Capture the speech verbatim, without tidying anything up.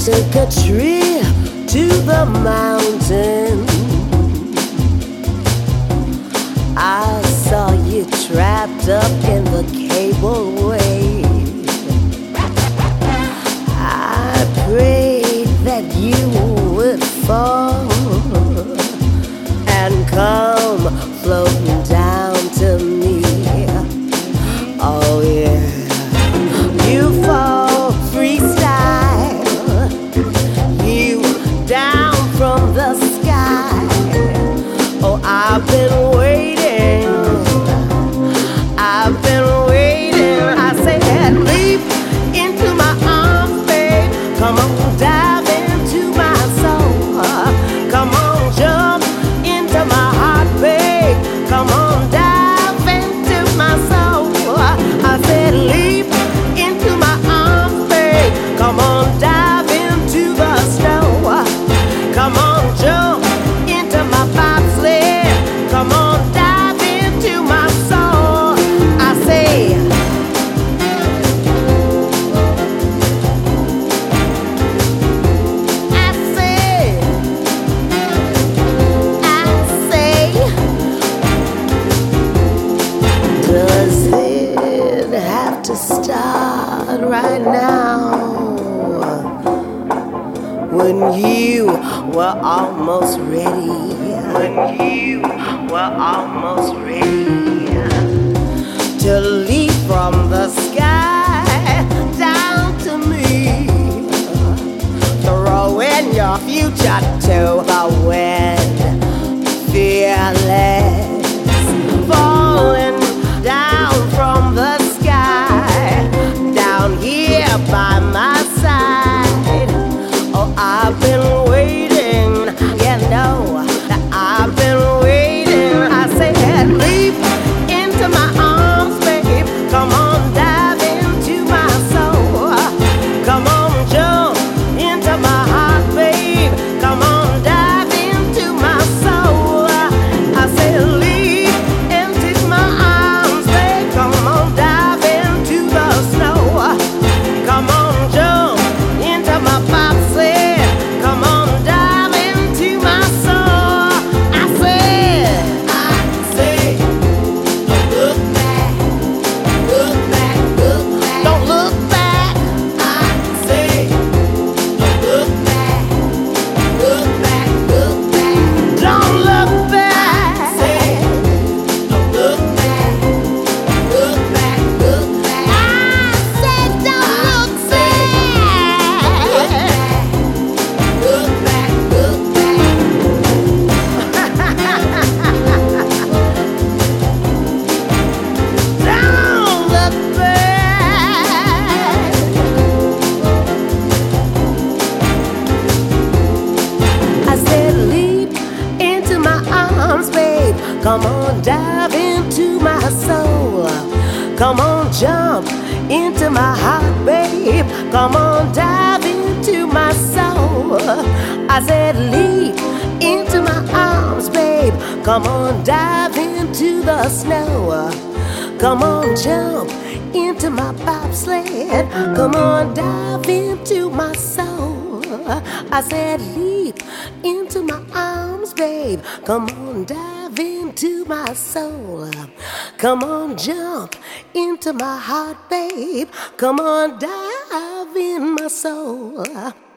Took a trip to the mountain. I saw you trapped up in the cableway. I prayed that you would fall and come floating down to me. Oh yeah, you fall freestyle, you down from the sky. Oh, I've been waiting, I've been waiting. I said, leap into my arms, babe. Come on, dive into my soul. Come on, jump into my heart, babe. Come on, dive into my soul. I said, leap into my arms, babe. Come on, dive into the snow. Come on, jump into my bobsled. Come on, dive into my soul. I say, I say, I say, does it have to start right now? When you were almost ready, when you were almost ready to leap from the sky down to me, throwing your future to the wind, fearless, falling down from the sky, down here by my side. Oh, I've been waiting, you know, that I've been waiting. I said, leap into my arms, babe. Come on, dive into my soul. Come on, jump into my heart, babe. Come on, dive into my soul. I said, leap into my arms, babe. Come on, dive into the snow. Come on, jump into my bobsled. Come on, dive into my soul. I said, I say, don't look back, look back, look back. Don't look back. I say, don't look back, look back, look back. Don't look back. I say, don't look back, look back, look back. I said, don't look back. Look back, look back. Don't look back. I said, leap into my arms, babe. Come on, dive into my soul. Come on, jump into my heart, babe. Come on, dive into my soul. I said, leap into my arms, babe. Come on, dive into the snow. Come on, jump into my bobsled. Come on, dive into my soul. I said, leap into my arms, babe. Come on, dive into my soul. Come on, jump into my heart, babe. Come on, dive in my soul.